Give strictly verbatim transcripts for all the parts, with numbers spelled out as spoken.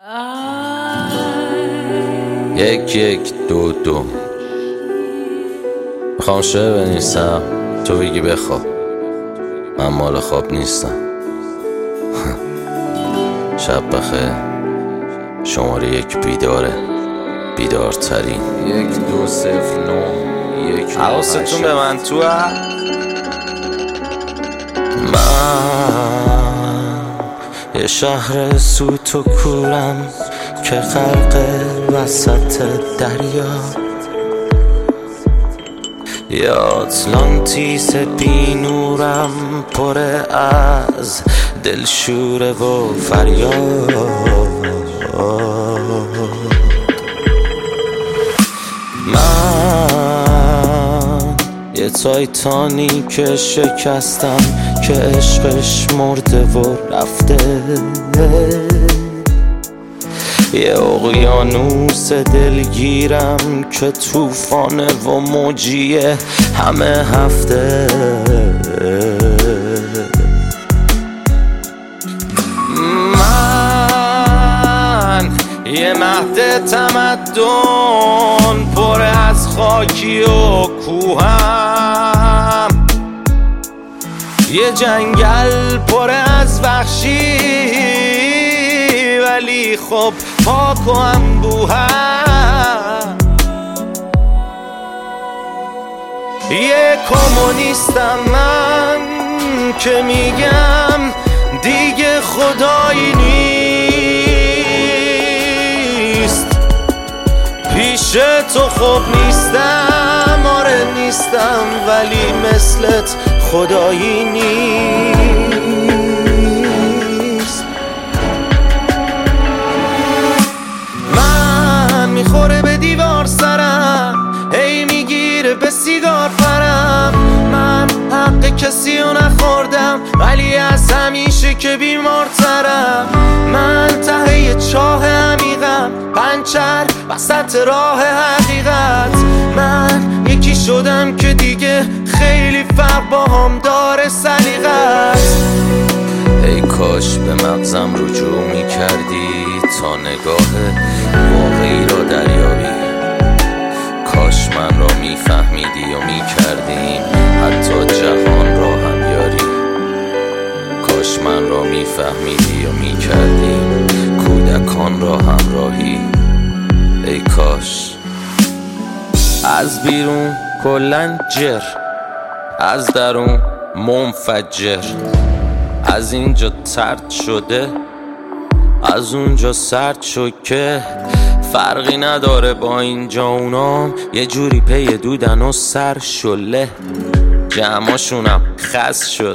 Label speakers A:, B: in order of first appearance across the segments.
A: یک یک دو دو میخوام شعر بنویسم، تو بگی بخواب. من مال خواب نیستم. شب بخیر. شماره یک بیداره، بیدارترین. یک دو صفر نو یک. حواستون به من تو من یه شهر سوت و کورم که غرق وسط دریا، یه آتلانتیس بی نورم پر از دلشوره و فریاد. من یه تایتانی که شکستم که عشقش مرده و رفته، یه اقیانوس دلگیرم که طوفانه و موجیه همه هفته. من یه مهد تمدن پر از خاکی و کوهم، یه جنگل پر از وحشی ولی خب پاک و انبوهم. یه کمونیستم من که میگم دیگه خدایی نیست، پیش تو خوب نیستم، آره نیستم، ولی مثلت خدایی نیست. من میخوره به دیوار سرم، هی میگیره به سیگار پرم. من حق کسی رو نخوردم ولی از همیشه که بیمارترم. من ته چاه عمیقم، پنچر وسط راه حقیقت. من یکی شدم که دیگه خیلی فرق با هم داره سلیقت. ای کاش به مغزم رجوع میکردی تا نگاه واقعی را دریابی. کاش من را میفهمیدی و میکردیم حتی جهان را هم یاری. کاش من را میفهمیدی و میکردیم کودکان را همراهی. ای کاش. از بیرون کلن جر، از درون منفجر. از اینجا ترد شده، از اونجا سرد شد که فرقی نداره با اینجا اونام یه جوری پی دودن و سر شله. جمعاشونم خس شد.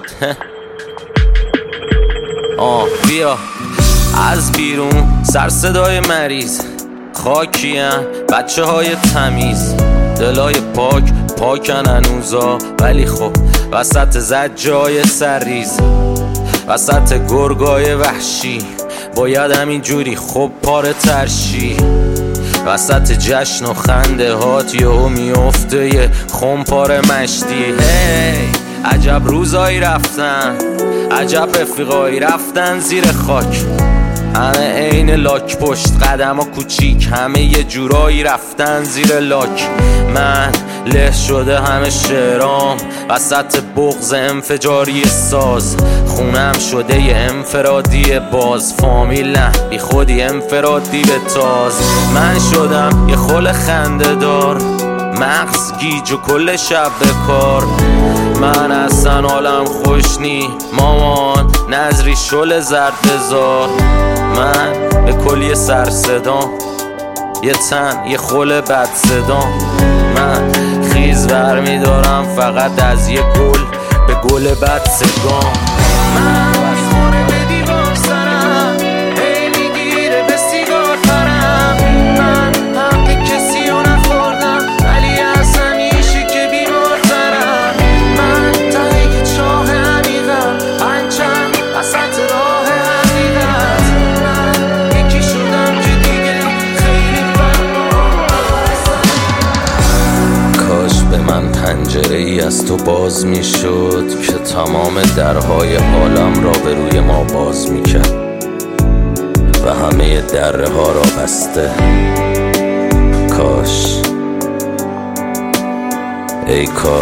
A: آه بیا. از بیرون سر صدای مریض، خاکیم بچه های تمیز، دلای پاک پاکن هنوزا، ولی خب وسط زجای سرریز، وسط گرگای وحشی باید همین جوری خب پاره ترشی. وسط جشن و خنده هات یهو میفته یه خمپاره مشتی. هی عجب روزایی رفتن، عجب رفیقایی رفتن زیر خاک. همه عین لاک پشت قدم ها کوچیک، همه یه جورایی رفتن زیر لاک. من له شده همه شعرام وسط بغض انفجاری ساز. خونم شده یه انفرادی باز، فامیل نه بی خودی انفرادی به تاز. من شدم یه خل خنده دار، مغز گیج و کل شب به کار. من اصلا حالم خوش نی مامان، نظری شل زرد بزار. من به کلی سر صدام، یه تن یه خل بد صدام. من خیز برمی دارم فقط از یه گل به گل بد سگام. من میخوره به دیوار سرم، هی میگیره به سیگار پرم. من حق کسی رو نخوردم ولی از همیشه که بیمارترم. من ته چاه عمیقم، پنچم وسط راه حقیقت. من یکی شدم که دیگه خیلی فرق. کاش به من پنجره ای از تو باز می شد که تمام درهای عالم را به روی ما باز می کرد و همه دره ها را بسته. کاش ای کار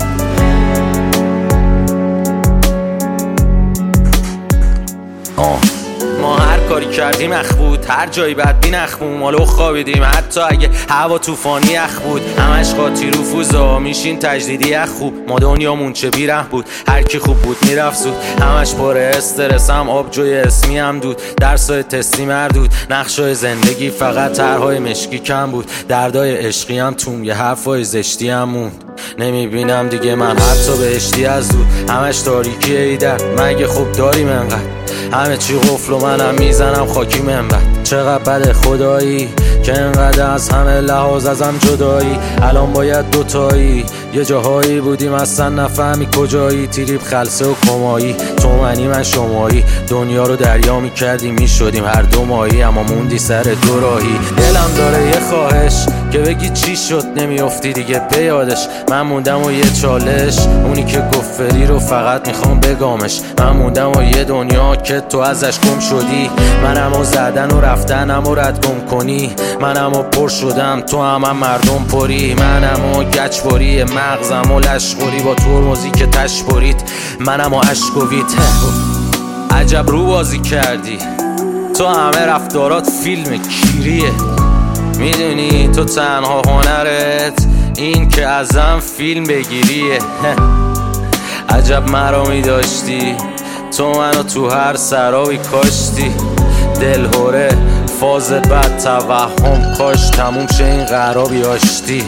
A: آه ما هر کاری کردیم اخ بود، هر جایی بدبین اخمون مالو خوابیدیم، حتی اگه هوا طوفانی اخ بود. همش قاطی رفوزا میشین تجدیدی اخ خوب. ما دنیامون چه بیره بود، هر کی خوب بود میرفت زود. همش پر استرس هم آبجوی اسمی هم دود. درسای تستی مردود، نقشای زندگی فقط طرحهای مشکی کم بود. دردای عشقی هم توم، یه حرفای زشتی هم موند. نمیبینم دیگه من حتی بهشتی از دور. همش تاریکی ایدر، مگه خوب داریم انقدر؟ همه چی قفل و منم میزنم خاکی منبت. چقدر بده خدایی که انقدر از همه لحاظ ازم جدایی. الان باید دوتایی، یه جاهایی بودیم اصلا نفهمی کجایی. تریپ خلصه و کمایی، تو منی من شمایی. دنیا رو دریا میکردیم میشدیم هر دو ماهی، اما موندی سر دو راهی. دلم داره یه خواهش که بگی چی شد نمیافتی دیگه به یادش. من موندم و یه چالش، اونی که گفت فری رو فقط میخوام بگامش. من موندم و یه دنیا که تو ازش گم شدی. منم و زدن و رفتنم و رد گم کنی. منم و پر شدم تو هم, هم مردم پری. منم و گچباری مغزم و لشخوری با ترمزی که تش برید. منم و عشق و ویت. عجب رو بازی کردی تو، همه رفتارات فیلم کیریه. میدونی تو تنها هنرت این که ازم فیلم بگیریه. عجب مرامی داشتی تو، منو تو هر سرابی کاشتی. دلهوره فاز بد توهم، کاش تموم شه این قرابی آشتی.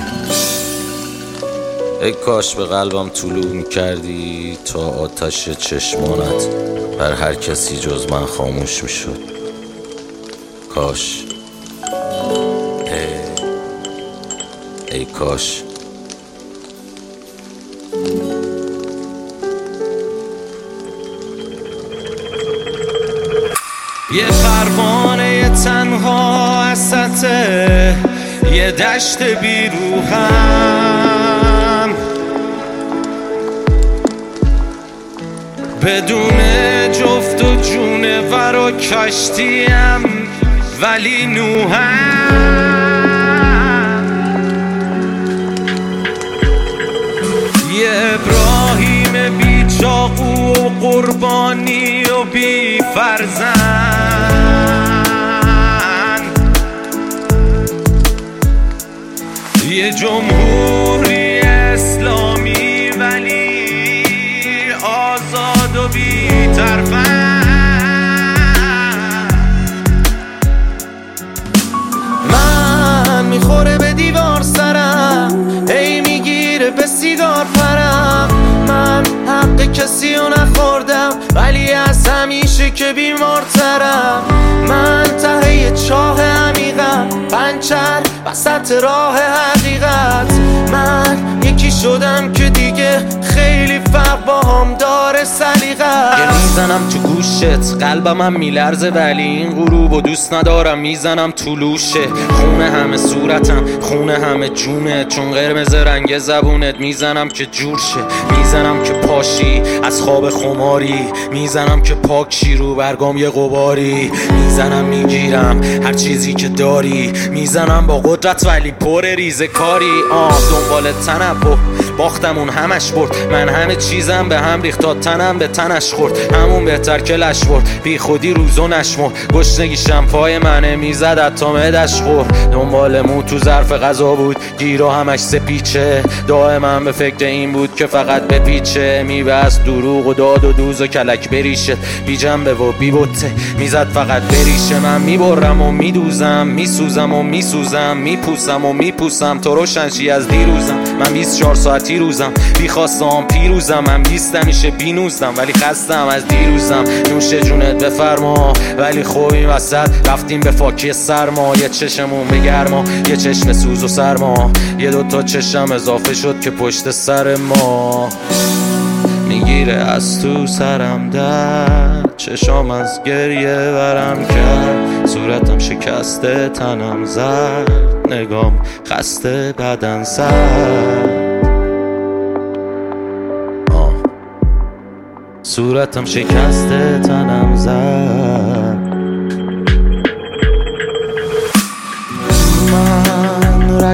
A: ای کاش به قلبم طلوع میکردی تا آتش چشمانت بر هر کسی جز من خاموش میشد. کاش ای, ای کاش
B: یه پروانه تنها وسط یه دشت بیروهم، بدون جفت و جونور و کشتیم ولی نوهم. یه ابراهیم بی چاقو و قربانی و بی فرزند، یه جمهوری اسلامی ولی آزاد و بی ترفند.
C: من میخوره به دیوار سرم، هی میگیره به سیگار پرم. من حق کسی رو نخوردم ولی از همیشه که بیمارترم. من ته چاه عمیقم، پنچر وسط راه حقیقت. من یکی شدم که دیگه خیلی فرق با هم داره سلیقت.
A: یه میزنم تو گوشت، قلبم هم میلرزه ولی این غروب و دوست ندارم. میزنم تو لوشه، خونه همه صورتم، خونه همه جونه، چون قرمز رنگ زبونت. میزنم که جور شه، میزنم که پاشی از خواب خماری. میزنم که پاکشی رو برگام یه غباری. میزنم میگیرم هر چیزی که داری. میزنم با قدرت ولی پر ریزه کاری. آه دنبال تنبه باختمون همش برد. من همه چیزم به هم ریخت تا تنم به تنش خورد. همون بهتر که لش برد، بی خودی روزو نشمر. گشنگی شمپای منه میزد تا معدش خورد. دنبال مو تو ظرف غذا بود، گیرا همش سپیچه. دائما به فکر این بود که فقط بپیچه. میبست دروغ و داد و دوز و کلک بریشه، بی جنبه و بی بوته. میزد فقط بریشه. من میبرم و میدوزم، میسوزم و میسوزم، میپوسم و میپوسم. تو روشنشی از دیروزم، من بیست و چهار ساعتی روزم. بی خواستم پیروزم، من بیستم میشه بی نوزدم ولی خستم از دیروزم. نوش جونت بفرما ولی خوب این وسط رفتیم به فاکی سرما. یه چشمون به گرما، یه چشم سوز و سرما. یه دوتا چشم اضافه شد که پشت سر ما میگیره از تو سرم درد. چشام از گریه ورم کرد، صورتم شکسته تنم زرد. نگام خسته بدن سر، آه. صورتم شکسته تنم زرد.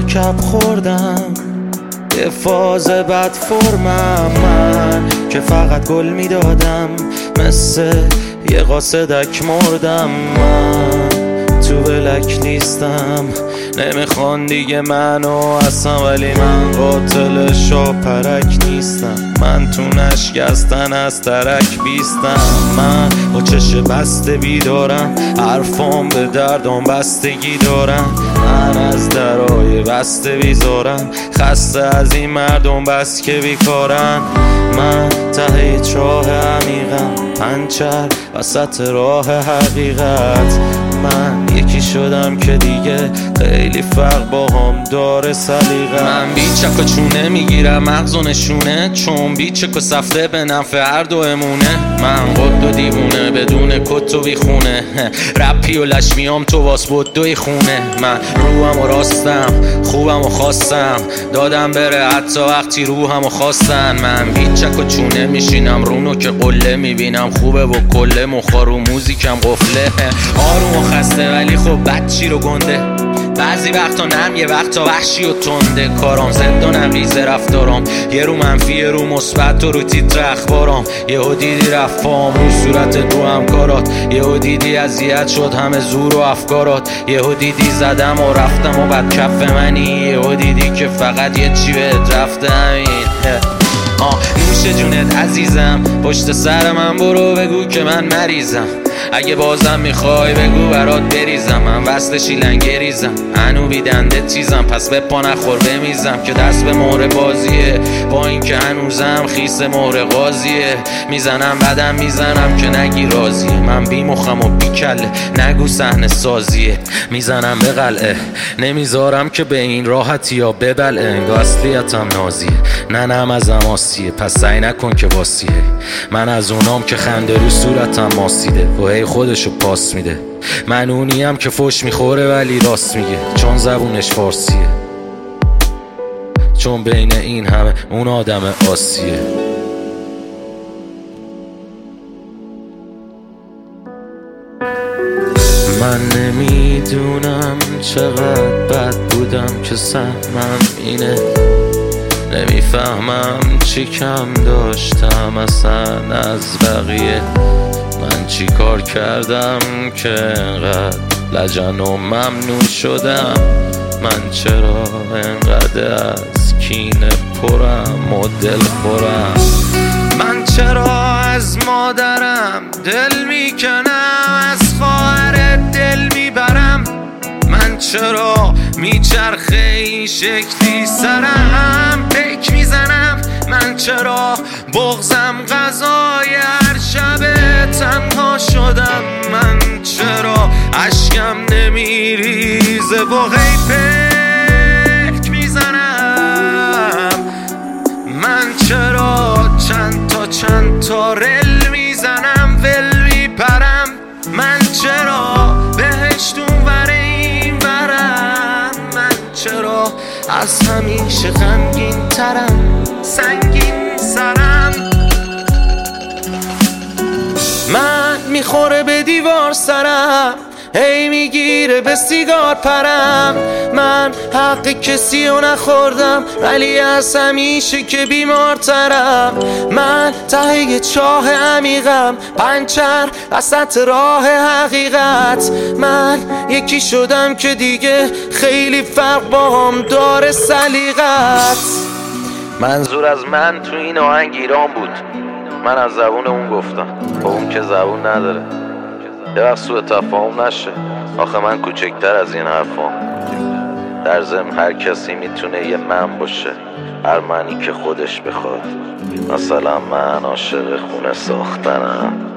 C: مرکب خوردم یه فاز بد فرمم من که فقط گل میدادم مثل یه قاصدک مردم من تو بلک نیستم نمیخوان دیگه منو اصلا ولی من قاتل شاپرک نیستم من تو نشکستن از ترک بیستم من با چش بسته بیدارم حرفام به دردم بستگی دارم من از درای بسته بیزارم خسته از این مردم بس که بیکارن من ته چاه عمیقم پنچر وسط راه حقیقت من یکی شدم که دیگه خیلی فرق با هم داره سلیقه
A: من بیچک و چونه میگیرم مغز و نشونه چون بیچک و سفته به نفع هر دو امونه من قد و دیوونه بدون کت و بیخونه رپی و لشمیام تو واس بود دوی خونه من روحم و راستم خوبم و خواستم دادم بره حتی وقتی روحم و خواستن من بیچک و چونه میشینم رونو که قله میبینم خوبه و کله مخار و موزیکم قفله آروم و خسته ولی خب بچی رو گنده بعضی وقتا نرم یه وقتا وحشی و تنده کارام زد و نقیزه رفتارام یه رو منفی یه رو مثبت و رو تیتر اخبارام یهو دیدی رفام رو صورت دو همکارات یهو دیدی اذیت شد همه زور و افکارات یهو دیدی زدم و رفتم و بعد کف منی یهو دیدی که فقط یه چی بهت رفته همین آه نوش جونت عزیزم پشت سر من برو بگو که من مریضم اگه بازم میخوای بگو برات بریزم من وصل شیلنگه ریزم هنو بیدنده تیزم پس به پا نخور بمیزم که دست به مهر بازیه با این که هنوزم خیس مهر قاضیه میزنم بدم میزنم که نگی راضیه من بی مخم و بی کله نگو صحنه سازیه میزنم به قلعه نمیذارم که به این راحتی یا ببلعه انگار اصلیتم نازیه نه نم ازم آسیه پس سعی نکن که واسیه من از اونام که خنده رو صورتم ماسیده و هی خودشو پاس میده من اونیم که فوش میخوره ولی راست میگه چون زبونش فارسیه چون بین این همه اون آدم آسیه من نمیدونم چقدر بد بودم که سهمم اینه نمیفهمم چی کم داشتم اصلا از بقیه من چی کار کردم که انقدر لجن و ممنون شدم من چرا انقدر از کینه پرم و دل خورم من چرا از مادرم دل میکنم از خواهر دل میبرم من چرا میچرخه این شکلی سرم پیک میزنم من چرا بغضم غذای هر شب تنها شدم من چرا اشکم نمیریزه و هی پیک میزنم من چرا چند تا چند تا رل میزنم ول میپرم من چرا بهشت اونور این برم من چرا از همیشه غمگین ترم سنگین سرم من میخوره به دیوار سرم هی میگیره به سیگار پرم من حق کسی رو نخوردم ولی از همیشه که بیمارترم من ته چاه عمیقم پنچر وسط راه حقیقت من یکی شدم که دیگه خیلی فرق با هم داره سلیقت منظور از من تو این آهنگ ایران بود من از زبون اون گفتم با اون که زبون نداره یه وقت سوء تفاهم نشه آخه من کوچکتر از این حرفام در ضمن هر کسی میتونه یه من باشه هر منی که خودش بخواد مثلا من عاشق خونه ساختنم